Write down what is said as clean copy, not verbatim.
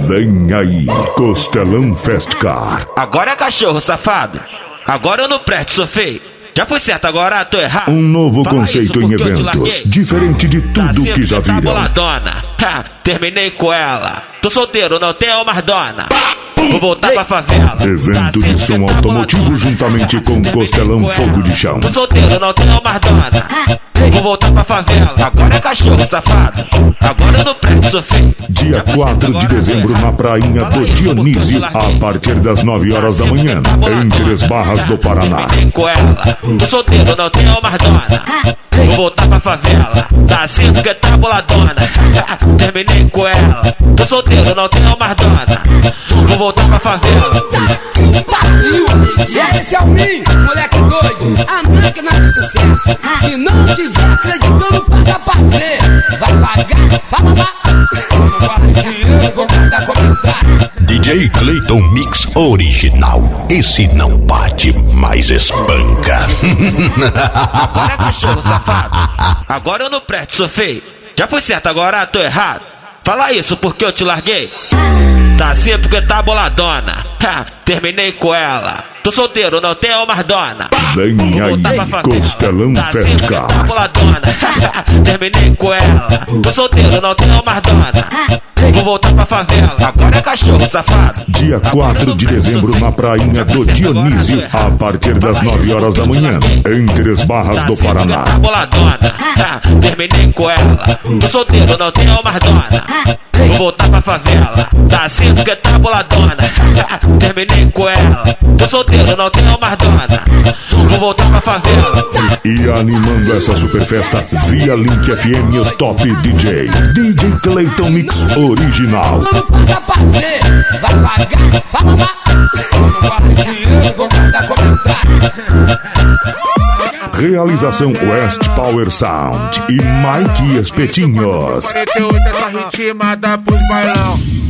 Vem aí, Costelão Fest Car. Agora é cachorro, safado. Agora eu não presto, sou feio. Já foi certo, agora tô errado. Um novo conceito em eventos, diferente de tudo que já viram. Boladona. Terminei com ela. Tô solteiro, não tenho mais dona. Vou voltar pra favela. Evento de som automotivo juntamente com Costelão Fogo de Chão. Tô solteiro, não tenho mais dona. Vou voltar pra favela. Agora é cachorro, safado. Agora eu não presto, sou feio. Dia 4 de dezembro na prainha do Dionísio, a partir das 9 horas da manhã, em Três Barras do Paraná. Com ela. Tô solteiro, não tenho mais dona. Vou voltar pra favela. Tá assim porque tá boladona. Terminei com ela. Tô solteiro, não tenho mais dona. Vou voltar pra favela. Esse é o mim, moleque doido. A máquina de sucesso. Se não tiver acreditando, paga pra ver. Vai pagar, fala lá. DJ Clayton Mix Original. Esse não bate, mas espanca. Agora é cachorro, safado. Agora eu não presto, sou feio. Já foi certo, agora tô errado. Fala isso porque eu te larguei. Tá assim porque tá boladona. Terminei com ela. Tô solteiro, não tenho mais dona. Vem aí, Costelão Fest Car. Tá boladona. Terminei com ela. Tô solteiro, não tenho mais dona. Vou voltar pra favela. Agora é cachorro, safado. Dia 4 de dezembro na prainha do Dionísio, a partir das 9 horas da manhã, em Três Barras do Paraná. Tá boladona. Terminei com ela. Tô solteiro, não tenho mais dona. Vou voltar pra favela. Tá assim porque tá boladona. Terminei com ela. Tô solteiro, não tenho mais dona. Vou voltar pra favela. E animando essa super festa via Link FM, o top DJ Clayton Mix Original. Paga pra ver, vai pagar, fala lá. Realização West Power Sound e Mike Espetinhos. 48 essa ritmada pros bailão.